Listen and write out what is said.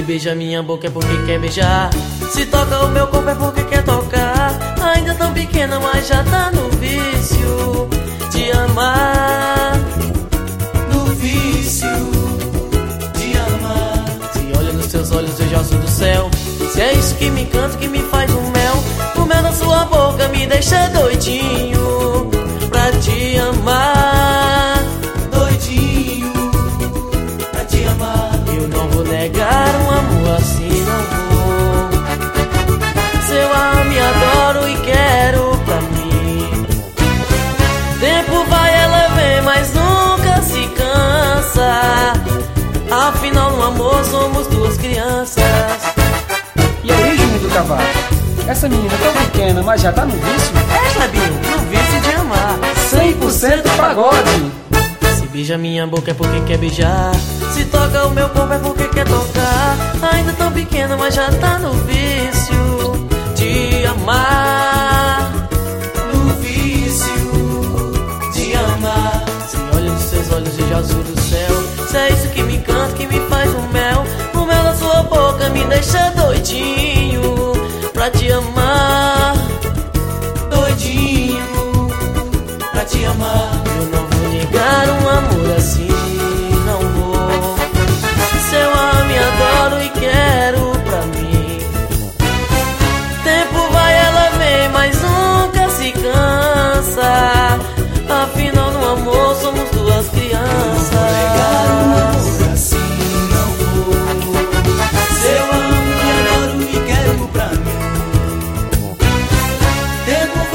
Se beija minha boca é porque quer beijar. Se toca o meu corpo é porque quer tocar. Ainda tão pequena, mas já tá no vício de amar. No vício de amar. Se olho nos seus olhos eu já sou do céu. Se é isso que me encanta, que me faz um mel. O mel na sua boca me deixa doidinho pra te amar. Doidinho pra te amar. Eu não vou negar um amor assim, não vou. Se eu me adoro e quero pra mim. Tempo vai, ela vem, mas nunca se cansa. Afinal no amor somos duas crianças. E aí, Juninho do Cavalo? Essa menina tão pequena, mas já tá no vício? É, Fabinho, no vício de amar. 100% pagode. Se beija minha boca é porque quer beijar. Se toca o meu corpo é porque quer tocar. Ainda tão pequena, mas já tá no vício de amar. No vício de amar. Se olho nos seus olhos de azul do céu. Se é isso que me encanta, que me faz um mel. O mel na sua boca me deixa doidinho pra te amar. Doidinho pra te amar. Eu não vou negar um amor assim, não vou. Se eu me adoro e quero pra mim. Tempo vai, ela vem, mas nunca se cansa. Afinal no amor somos duas crianças. Negar um amor assim não vou. Se eu amo e adoro e quero pra mim. Tempo